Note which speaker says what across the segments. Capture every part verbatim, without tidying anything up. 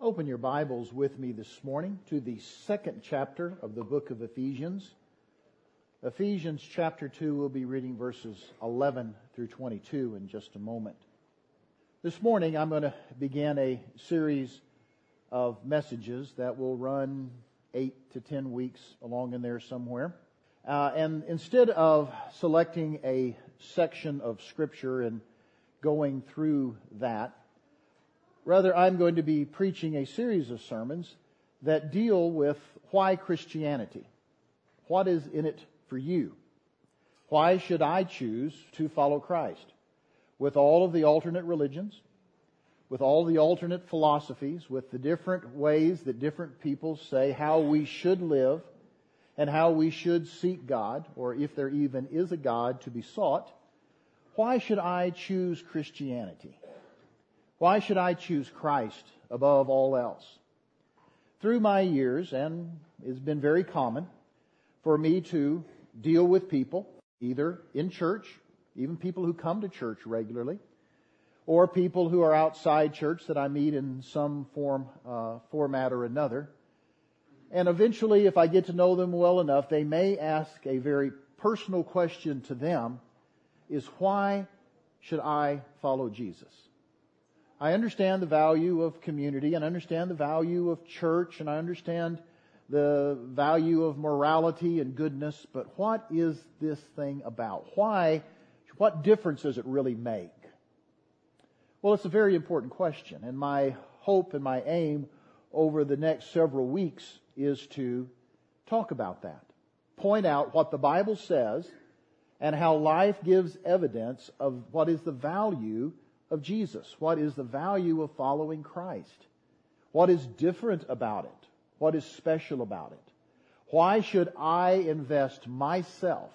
Speaker 1: Open your Bibles with me this morning to the second chapter of the book of Ephesians. Ephesians chapter two, we'll be reading verses eleven through twenty-two in just a moment. This morning I'm going to begin a series of messages that will run eight to ten weeks along in there somewhere. Uh, and instead of selecting a section of Scripture and going through that, rather, I'm going to be preaching a series of sermons that deal with why Christianity. What is in it for you? Why should I choose to follow Christ? With all of the alternate religions, with all the alternate philosophies, with the different ways that different people say how we should live and how we should seek God, or if there even is a God to be sought, why should I choose Christianity? Why should I choose Christ above all else? Through my years, and it's been very common for me to deal with people, either in church, even people who come to church regularly, or people who are outside church that I meet in some form, uh, format or another. And eventually, if I get to know them well enough, they may ask a very personal question to them, is why should I follow Jesus? I understand the value of community, and I understand the value of church, and I understand the value of morality and goodness, but what is this thing about? Why, what difference does it really make? Well, it's a very important question, and my hope and my aim over the next several weeks is to talk about that. Point out what the Bible says and how life gives evidence of what is the value of Jesus. What is the value of following Christ? What is different about it? What is special about it? Why should I invest myself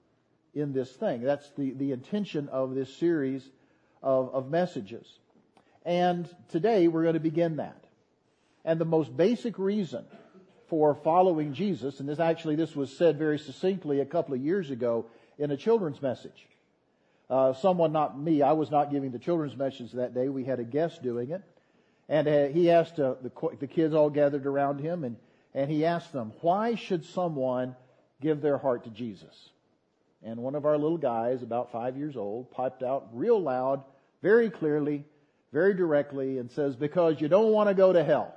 Speaker 1: in this thing? That's the, the intention of this series of, of messages. And today we're going to begin that. And the most basic reason for following Jesus, and this actually this was said very succinctly a couple of years ago in a children's message. Uh, someone, not me, I was not giving the children's message that day. We had a guest doing it. And uh, he asked, uh, the, the kids all gathered around him, and, and he asked them, why should someone give their heart to Jesus? And one of our little guys, about five years old, piped out real loud, very clearly, very directly, and says, because you don't want to go to hell.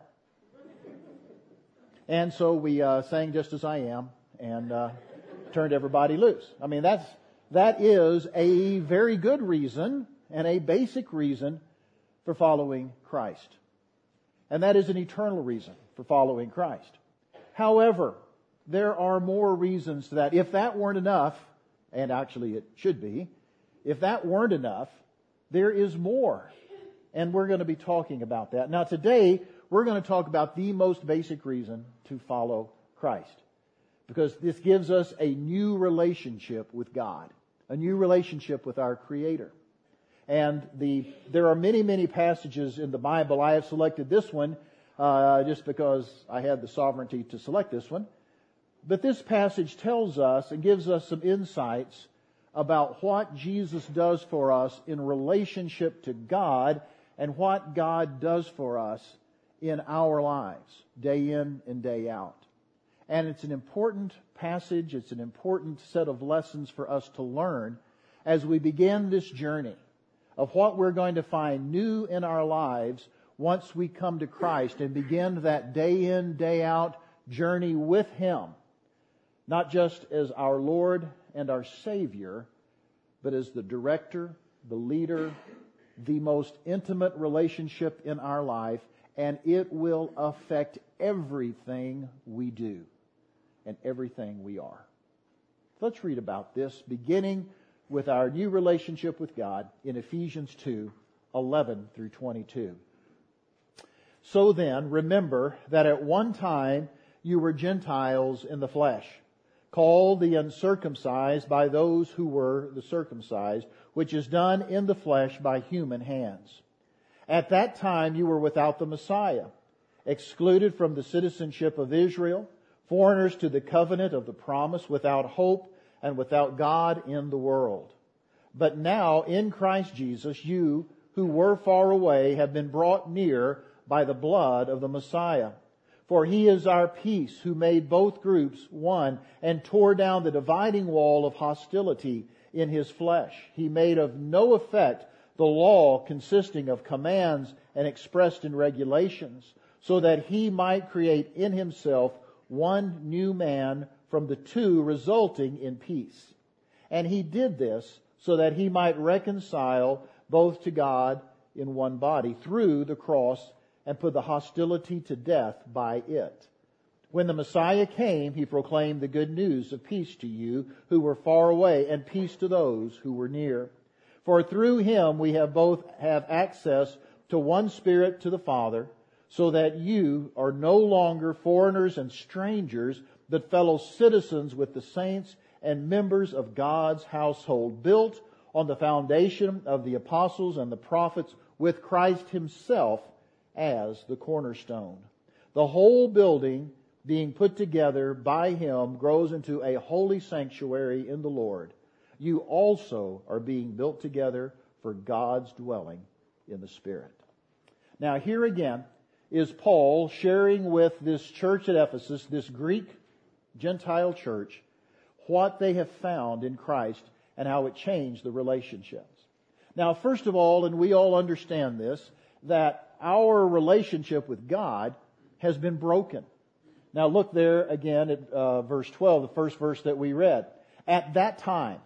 Speaker 1: And so we uh, sang Just As I Am, and uh, turned everybody loose. I mean, that's That is a very good reason and a basic reason for following Christ. And that is an eternal reason for following Christ. However, there are more reasons to that. If that weren't enough, and actually it should be, if that weren't enough, there is more. And we're going to be talking about that. Now today, we're going to talk about the most basic reason to follow Christ. Because this gives us a new relationship with God. A new relationship with our Creator. And the there are many, many passages in the Bible. I have selected this one uh, just because I had the sovereignty to select this one. But this passage tells us and gives us some insights about what Jesus does for us in relationship to God and what God does for us in our lives, day in and day out. And it's an important passage, it's an important set of lessons for us to learn as we begin this journey of what we're going to find new in our lives once we come to Christ and begin that day in, day out journey with Him. Not just as our Lord and our Savior, but as the director, the leader, the most intimate relationship in our life, and it will affect everything we do. And everything we are. Let's read about this, beginning with our new relationship with God in Ephesians two, eleven through twenty-two. So then, remember that at one time you were Gentiles in the flesh, called the uncircumcised by those who were the circumcised, which is done in the flesh by human hands. At that time you were without the Messiah, excluded from the citizenship of Israel, foreigners to the covenant of the promise, without hope and without God in the world. But now in Christ Jesus, you who were far away have been brought near by the blood of the Messiah. For He is our peace, who made both groups one and tore down the dividing wall of hostility in His flesh. He made of no effect the law consisting of commands and expressed in regulations, so that He might create in Himself one new man from the two, resulting in peace. And He did this so that He might reconcile both to God in one body through the cross and put the hostility to death by it. When the Messiah came, He proclaimed the good news of peace to you who were far away and peace to those who were near. For through Him we have both have access to one Spirit to the Father, so that you are no longer foreigners and strangers, but fellow citizens with the saints and members of God's household, built on the foundation of the apostles and the prophets, with Christ Himself as the cornerstone. The whole building, being put together by Him, grows into a holy sanctuary in the Lord. You also are being built together for God's dwelling in the Spirit. Now here again is Paul sharing with this church at Ephesus, this Greek Gentile church, what they have found in Christ and how it changed the relationships. Now, first of all, and we all understand this, that our relationship with God has been broken. Now look there again at uh, verse twelve, the first verse that we read. At that time,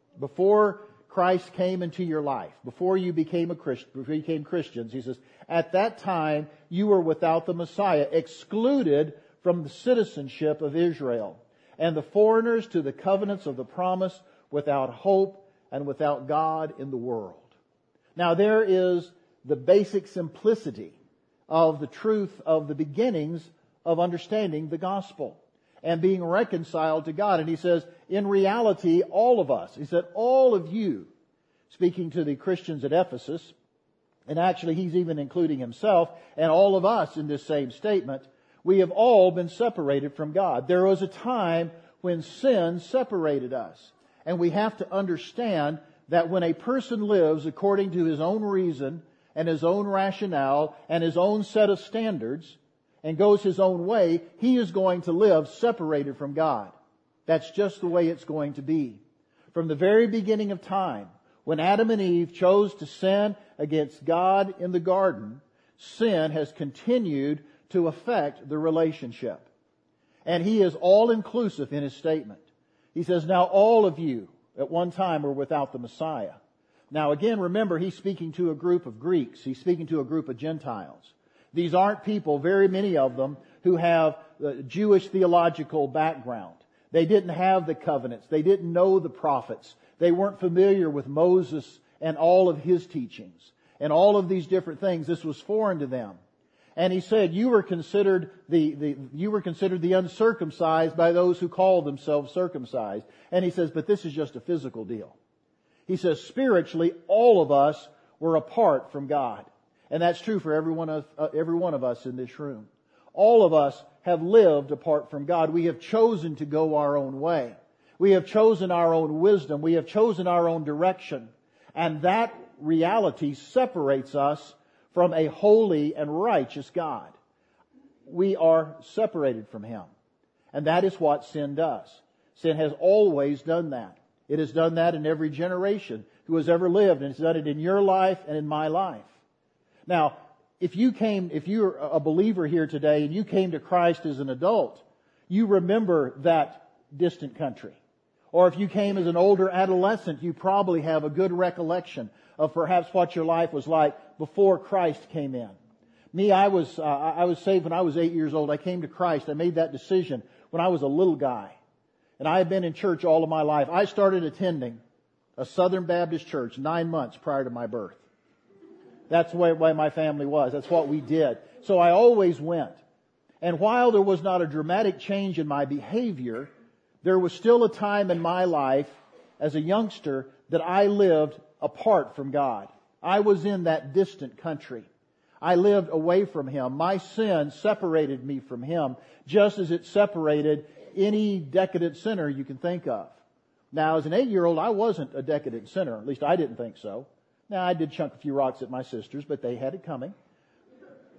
Speaker 1: before Christ came into your life, before you became a Christian, before you became Christians, he says, at that time you were without the Messiah, excluded from the citizenship of Israel, and the foreigners to the covenants of the promise, without hope and without God in the world. Now there is the basic simplicity of the truth of the beginnings of understanding the gospel and being reconciled to God. And he says, in reality, all of us, he said, all of you, speaking to the Christians at Ephesus, and actually he's even including himself and all of us in this same statement, we have all been separated from God. There was a time when sin separated us. And we have to understand that when a person lives according to his own reason and his own rationale and his own set of standards and goes his own way, he is going to live separated from God. That's just the way it's going to be. From the very beginning of time, when Adam and Eve chose to sin against God in the garden, sin has continued to affect the relationship. And he is all-inclusive in his statement. He says, now all of you at one time were without the Messiah. Now again, remember, he's speaking to a group of Greeks. He's speaking to a group of Gentiles. These aren't people, very many of them, who have a Jewish theological background. They didn't have the covenants. They didn't know the prophets. They weren't familiar with Moses and all of his teachings and all of these different things. This was foreign to them. And he said, you were considered the, the, you were considered the uncircumcised by those who call themselves circumcised. And he says, but this is just a physical deal. He says, spiritually, all of us were apart from God. And that's true for every one of, uh, every one of us in this room. All of us have lived apart from God. We have chosen to go our own way. We have chosen our own wisdom. We have chosen our own direction. And that reality separates us from a holy and righteous God. We are separated from Him. And that is what sin does. Sin has always done that. It has done that in every generation who has ever lived, and it's done it in your life and in my life. Now, if you came, if you're a believer here today and you came to Christ as an adult, you remember that distant country. Or if you came as an older adolescent, you probably have a good recollection of perhaps what your life was like before Christ came in. Me, I was uh, I was saved when I was eight years old. I came to Christ. I made that decision when I was a little guy. And I had been in church all of my life. I started attending a Southern Baptist church nine months prior to my birth. That's the way, way my family was. That's what we did. So I always went. And while there was not a dramatic change in my behavior, there was still a time in my life as a youngster that I lived apart from God. I was in that distant country. I lived away from Him. My sin separated me from Him, just as it separated any decadent sinner you can think of. Now, as an eight-year-old, I wasn't a decadent sinner. At least I didn't think so. Now, I did chunk a few rocks at my sisters, but they had it coming.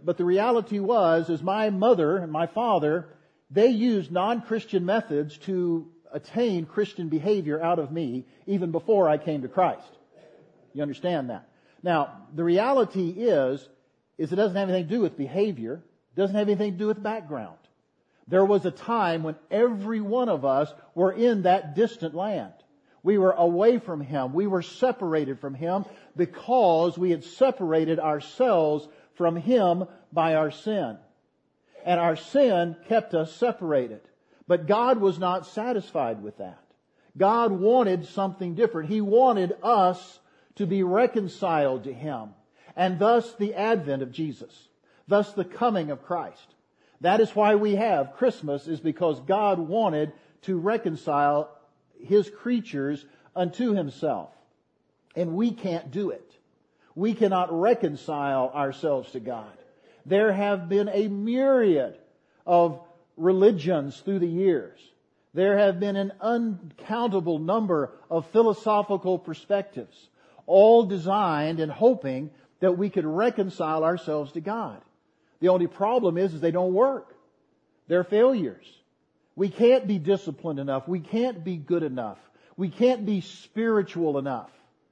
Speaker 1: but the reality was, is my mother and my father, they used non-Christian methods to attain Christian behavior out of me even before I came to Christ. You understand that? Now, the reality is, is it doesn't have anything to do with behavior. It doesn't have anything to do with background. There was a time when every one of us were in that distant land. We were away from Him. We were separated from Him because we had separated ourselves from Him by our sin. And our sin kept us separated. But God was not satisfied with that. God wanted something different. He wanted us to be reconciled to Him. And thus the advent of Jesus. Thus the coming of Christ. That is why we have Christmas, is because God wanted to reconcile His creatures unto Himself. And we can't do it. We cannot reconcile ourselves to God. There have been a myriad of religions through the years. There have been an uncountable number of philosophical perspectives, all designed and hoping that we could reconcile ourselves to God. The only problem is, is they don't work. They're failures. We can't be disciplined enough. We can't be good enough. We can't be spiritual enough.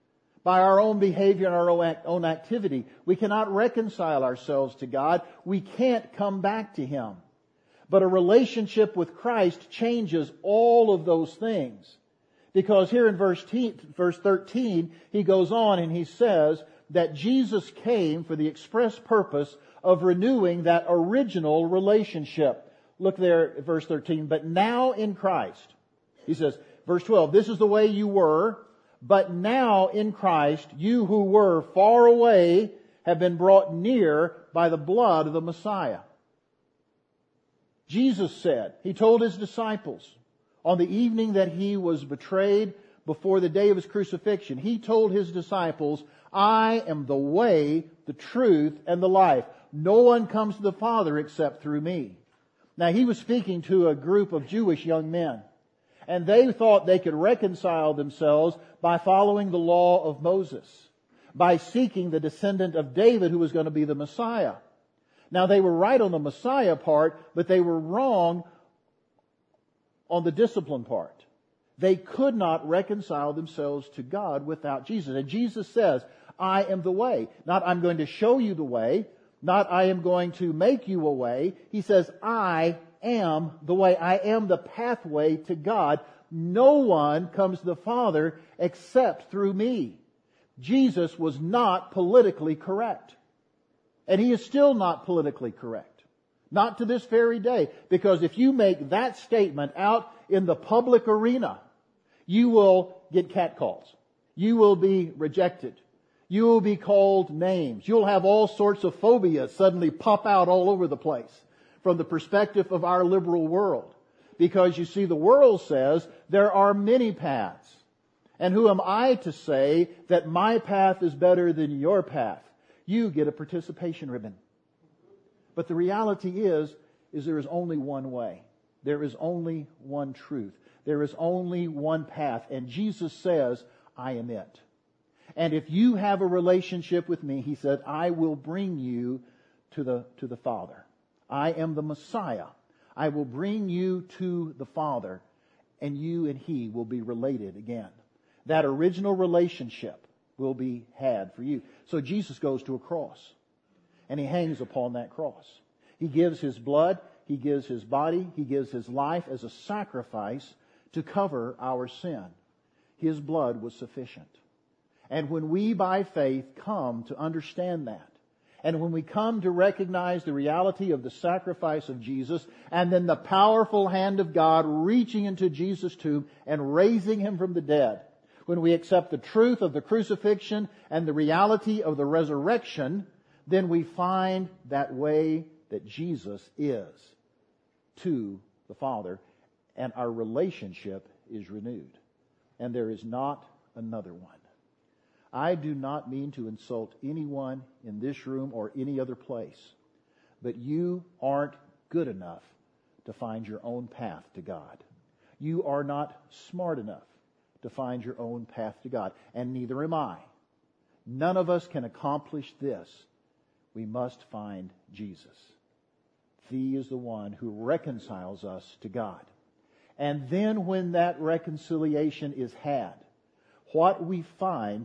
Speaker 1: By our own behavior and our own activity, we cannot reconcile ourselves to God. We can't come back to Him. But a relationship with Christ changes all of those things. Because here in verse thirteen, he goes on and he says that Jesus came for the express purpose of renewing that original relationship. Look there at verse thirteen. But now in Christ, he says, verse twelve, this is the way you were, but now in Christ, you who were far away have been brought near by the blood of the Messiah. Jesus said, He told His disciples on the evening that He was betrayed before the day of His crucifixion, He told His disciples, I am the way, the truth, and the life. No one comes to the Father except through me. Now, He was speaking to a group of Jewish young men. And they thought they could reconcile themselves by following the law of Moses, by seeking the descendant of David who was going to be the Messiah. Now, they were right on the Messiah part, but they were wrong on the discipline part. They could not reconcile themselves to God without Jesus. And Jesus says, I am the way. Not I'm going to show you the way. Not I am going to make you a way. He says, I am the way. I am the pathway to God. No one comes to the Father except through me. Jesus was not politically correct. And He is still not politically correct. Not to this very day. Because if you make that statement out in the public arena, you will get catcalls. You will be rejected. You will be called names. You'll have all sorts of phobias suddenly pop out all over the place from the perspective of our liberal world. Because you see, the world says there are many paths. And who am I to say that my path is better than your path? You get a participation ribbon. But the reality is, is there is only one way. There is only one truth. There is only one path. And Jesus says, I am it. And if you have a relationship with me, He said, I will bring you to the, to the Father. I am the Messiah. I will bring you to the Father, and you and He will be related again. That original relationship will be had for you. So Jesus goes to a cross, and He hangs upon that cross. He gives His blood, He gives His body, He gives His life as a sacrifice to cover our sin. His blood was sufficient. And when we by faith come to understand that, and when we come to recognize the reality of the sacrifice of Jesus, and then the powerful hand of God reaching into Jesus' tomb and raising Him from the dead, when we accept the truth of the crucifixion and the reality of the resurrection, then we find that way that Jesus is to the Father, and our relationship is renewed. And there is not another one. I do not mean to insult anyone in this room or any other place, but you aren't good enough to find your own path to God. You are not smart enough to find your own path to God, and neither am I. None of us can accomplish this we must find Jesus. He is the one who reconciles us to God. And then when that reconciliation is had, what we find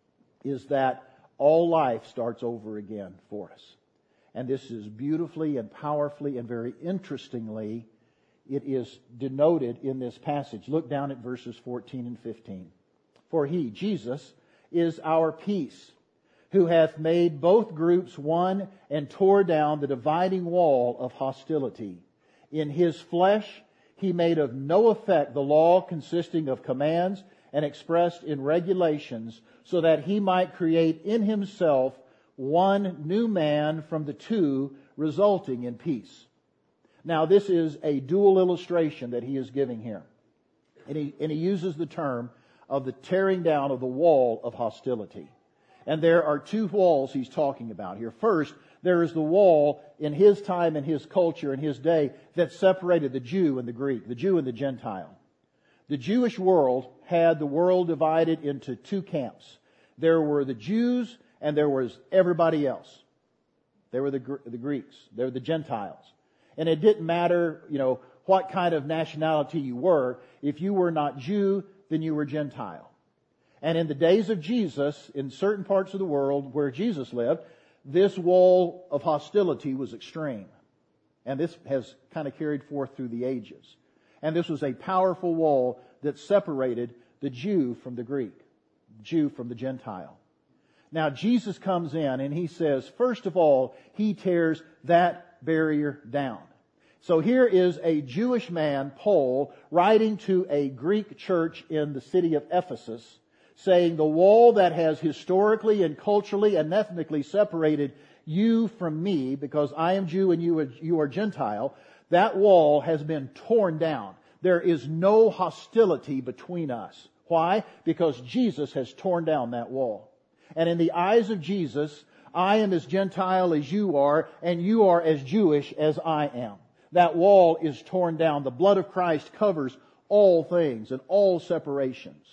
Speaker 1: is that all life starts over again for us. And this is beautifully and powerfully and very interestingly, it is denoted in this passage. Look down at verses fourteen and fifteen. For He, Jesus, is our peace, who hath made both groups one and tore down the dividing wall of hostility. In His flesh He made of no effect the law consisting of commands and expressed in regulations, so that He might create in Himself one new man from the two, resulting in peace. Now this is a dual illustration that He is giving here. And He, and he uses the term of the tearing down of the wall of hostility. And there are two walls He's talking about here. First, there is the wall in His time and His culture and His day that separated the Jew and the Greek, the Jew and the Gentile. The Jewish world had the world divided into two camps. There were the Jews and there was everybody else. There were the, the Greeks. There were the Gentiles. And it didn't matter, you know, what kind of nationality you were. If you were not Jew, then you were Gentile. And in the days of Jesus, in certain parts of the world where Jesus lived, this wall of hostility was extreme. And this has kind of carried forth through the ages. And this was a powerful wall that separated the Jew from the Greek, the Jew from the Gentile. Now Jesus comes in and He says, first of all, He tears that barrier down. So here is a Jewish man, Paul, writing to a Greek church in the city of Ephesus, saying the wall that has historically and culturally and ethnically separated you from me, because I am Jew and you are, you are Gentile, that wall has been torn down. There is no hostility between us. Why? Because Jesus has torn down that wall. And in the eyes of Jesus, I am as Gentile as you are, and you are as Jewish as I am. That wall is torn down. The blood of Christ covers all things and all separations.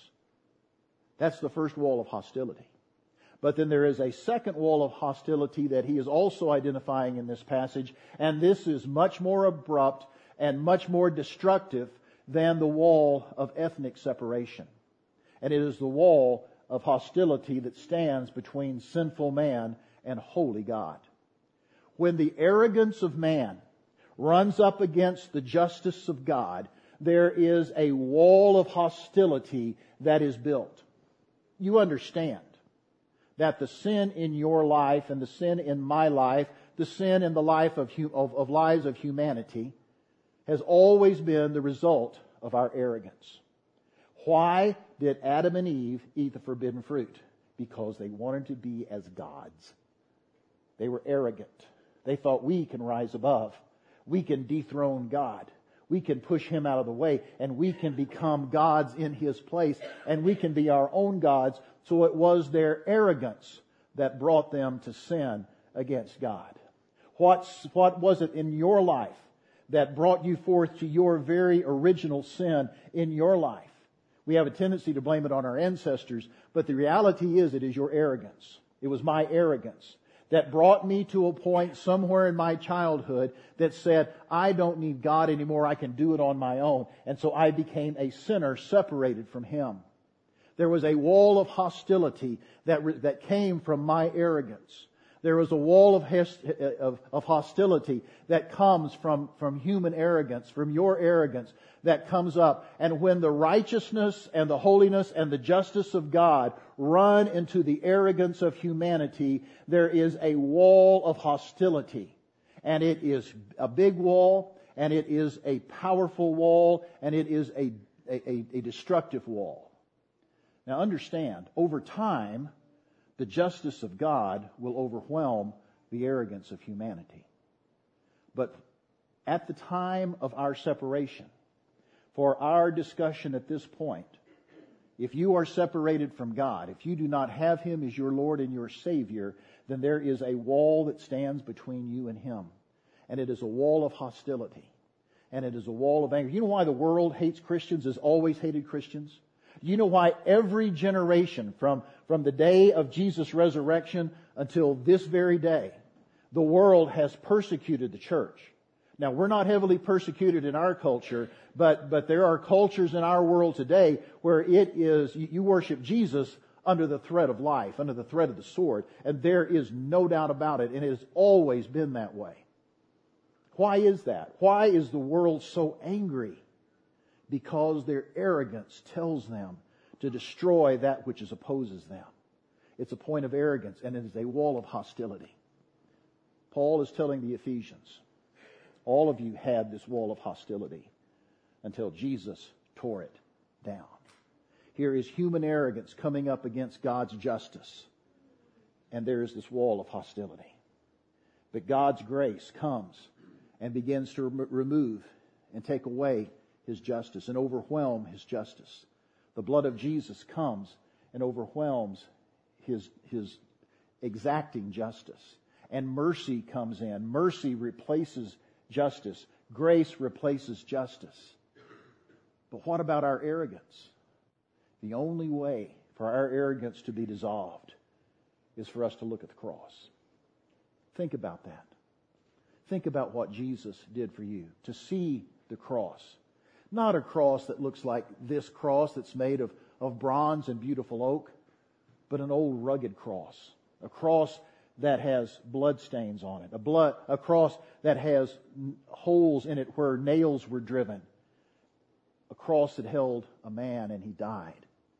Speaker 1: That's the first wall of hostility. But then there is a second wall of hostility that he is also identifying in this passage, and this is much more abrupt and much more destructive than the wall of ethnic separation. And it is the wall of hostility that stands between sinful man and holy God. When the arrogance of man runs up against the justice of God, there is a wall of hostility that is built. You understand that the sin in your life and the sin in my life, the sin in the life of, of, of lives of humanity, has always been the result of our arrogance. Why did Adam and Eve eat the forbidden fruit? Because they wanted to be as gods. They were arrogant. They thought we can rise above. We can dethrone God. We can push Him out of the way, and we can become gods in His place, and we can be our own gods. So it was their arrogance that brought them to sin against God. What's, what was it in your life that brought you forth to your very original sin in your life? We have a tendency to blame it on our ancestors, but the reality is it is your arrogance. It was my arrogance that brought me to a point somewhere in my childhood that said, I don't need God anymore, I can do it on my own. And so I became a sinner separated from Him. There was a wall of hostility that, that came from my arrogance. There was a wall of, of, of hostility that comes from, from human arrogance, from your arrogance that comes up. And when the righteousness and the holiness and the justice of God run into the arrogance of humanity, there is a wall of hostility. And it is a big wall, and it is a powerful wall, and it is a, a, a destructive wall. Now understand, over time, the justice of God will overwhelm the arrogance of humanity. But at the time of our separation, for our discussion at this point, if you are separated from God, if you do not have Him as your Lord and your Savior, then there is a wall that stands between you and Him. And it is a wall of hostility. And it is a wall of anger. You know why the world hates Christians, has always hated Christians? You know why every generation from, from the day of Jesus' resurrection until this very day, The world has persecuted the church. Now, we're not heavily persecuted in our culture, but, but there are cultures in our world today where it is, you, you worship Jesus under the threat of life, under the threat of the sword, and there is no doubt about it, and it has always been that way. Why is that? Why is the world so angry? Because their arrogance tells them to destroy that which is opposes them. It's a point of arrogance, and it is a wall of hostility. Paul is telling the Ephesians, all of you had this wall of hostility until Jesus tore it down. Here is human arrogance coming up against God's justice, and there is this wall of hostility. But God's grace comes and begins to rem- remove and take away His justice and overwhelm His justice. The blood of Jesus comes and overwhelms His, His exacting justice. And mercy comes in. Mercy replaces justice. Grace replaces justice. But what about our arrogance? The only way for our arrogance to be dissolved is for us to look at the cross. Think about that. Think about what Jesus did for you. To see the cross. Not a cross that looks like this cross that's made of, of bronze and beautiful oak, but an old rugged cross. A cross that has blood stains on it. A, blood, a cross that has holes in it where nails were driven. A cross that held a man and he died.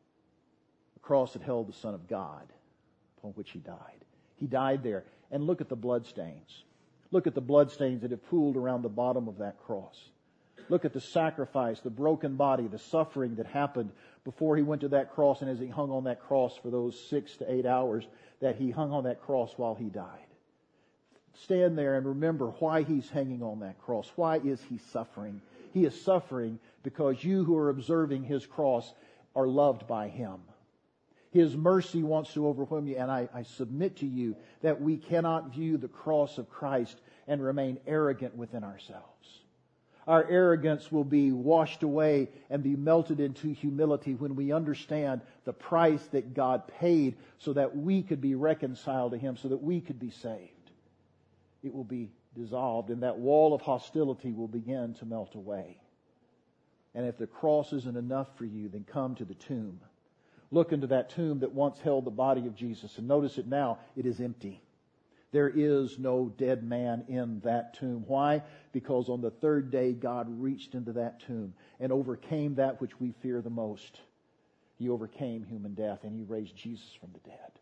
Speaker 1: A cross that held the Son of God upon which he died. He died there. And look at the blood stains. Look at the blood stains that have pooled around the bottom of that cross. Look at the sacrifice, the broken body, the suffering that happened before he went to that cross and as he hung on that cross for those six to eight hours that he hung on that cross while he died. Stand there and remember why he's hanging on that cross. Why is he suffering? He is suffering because you who are observing his cross are loved by him. His mercy wants to overwhelm you, and I, I submit to you that we cannot view the cross of Christ and remain arrogant within ourselves. Our arrogance will be washed away and be melted into humility when we understand the price that God paid so that we could be reconciled to Him, so that we could be saved. It will be dissolved, and that wall of hostility will begin to melt away. And if the cross isn't enough for you, then come to the tomb. Look into that tomb that once held the body of Jesus, and notice it now, it is empty. There is no dead man in that tomb. Why? Because on the third day, God reached into that tomb and overcame that which we fear the most. He overcame human death, and He raised Jesus from the dead.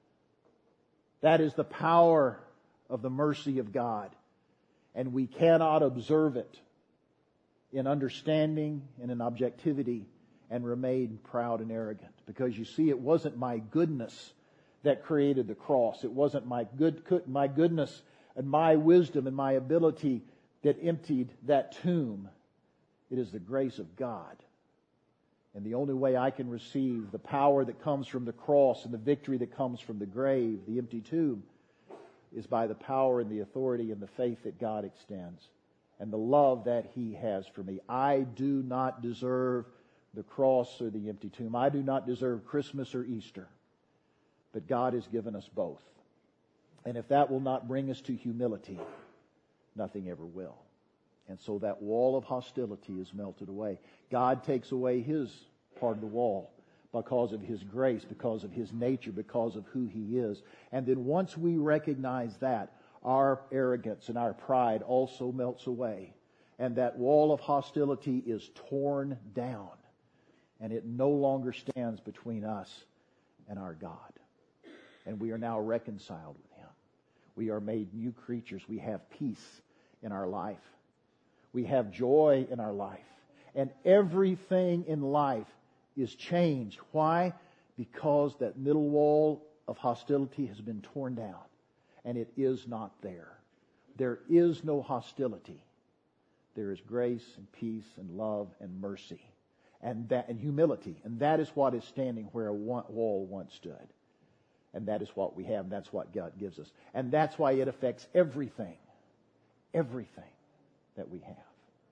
Speaker 1: That is the power of the mercy of God. And we cannot observe it in understanding and in objectivity and remain proud and arrogant. Because you see, it wasn't my goodness that created the cross. It wasn't my good, my goodness and my wisdom and my ability that emptied that tomb. It is the grace of God. And the only way I can receive the power that comes from the cross and the victory that comes from the grave, the empty tomb, is by the power and the authority and the faith that God extends and the love that He has for me. I do not deserve the cross or the empty tomb. I do not deserve Christmas or Easter. But God has given us both. And if that will not bring us to humility, nothing ever will. And so that wall of hostility is melted away. God takes away His part of the wall because of His grace, because of His nature, because of who He is. And then once we recognize that, our arrogance and our pride also melts away. And that wall of hostility is torn down. And it no longer stands between us and our God. And we are now reconciled with Him. We are made new creatures. We have peace in our life. We have joy in our life. And everything in life is changed. Why? Because that middle wall of hostility has been torn down. And it is not there. There is no hostility. There is grace and peace and love and mercy. And that and humility. And that is what is standing where a wall once stood. And that is what we have, and that's what God gives us. And that's why it affects everything, everything that we have.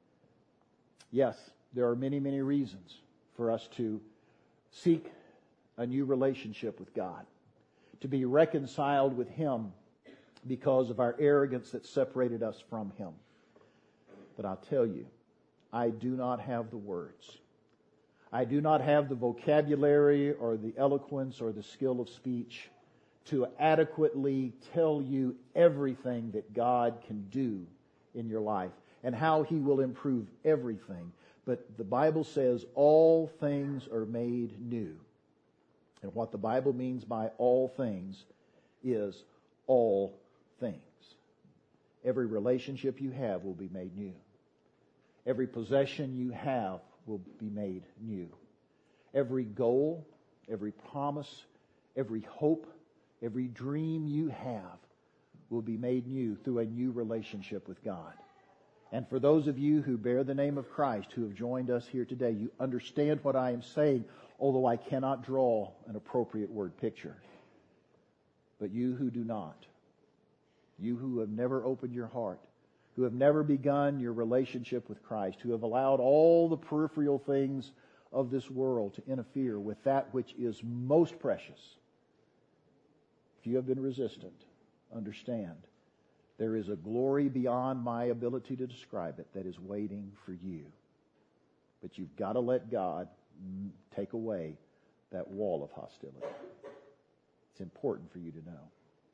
Speaker 1: Yes, there are many, many reasons for us to seek a new relationship with God, to be reconciled with Him because of our arrogance that separated us from Him. But I'll tell you, I do not have the words. I do not have the vocabulary or the eloquence or the skill of speech to adequately tell you everything that God can do in your life and how He will improve everything. But the Bible says all things are made new. And what the Bible means by all things is all things. Every relationship you have will be made new. Every possession you have will be made new. Every goal, every promise, every hope, every dream you have will be made new through a new relationship with God. And for those of you who bear the name of Christ, who have joined us here today, you understand what I am saying, although I cannot draw an appropriate word picture. But you who do not, you who have never opened your heart, who have never begun your relationship with Christ, who have allowed all the peripheral things of this world to interfere with that which is most precious, if you have been resistant, understand there is a glory beyond my ability to describe it that is waiting for you. But you've got to let God take away that wall of hostility. It's important for you to know.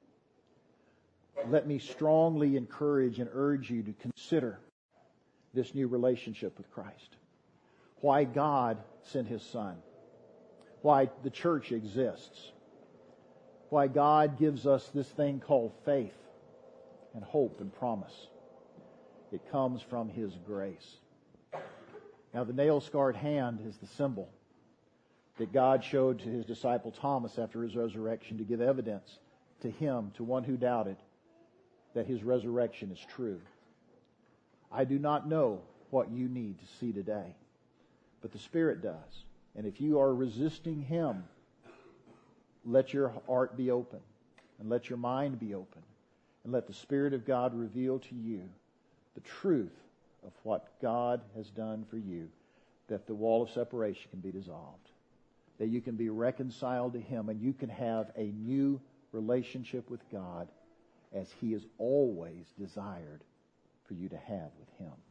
Speaker 1: Let me strongly encourage and urge you to consider this new relationship with Christ. Why God sent His Son. Why the church exists. Why God gives us this thing called faith and hope and promise. It comes from His grace. Now, the nail-scarred hand is the symbol that God showed to His disciple Thomas after His resurrection to give evidence to him, to one who doubted, that His resurrection is true. I do not know what you need to see today, but the Spirit does. And if you are resisting Him, let your heart be open, and let your mind be open, and let the Spirit of God reveal to you the truth of what God has done for you, that the wall of separation can be dissolved, that you can be reconciled to Him, and you can have a new relationship with God as He has always desired for you to have with Him.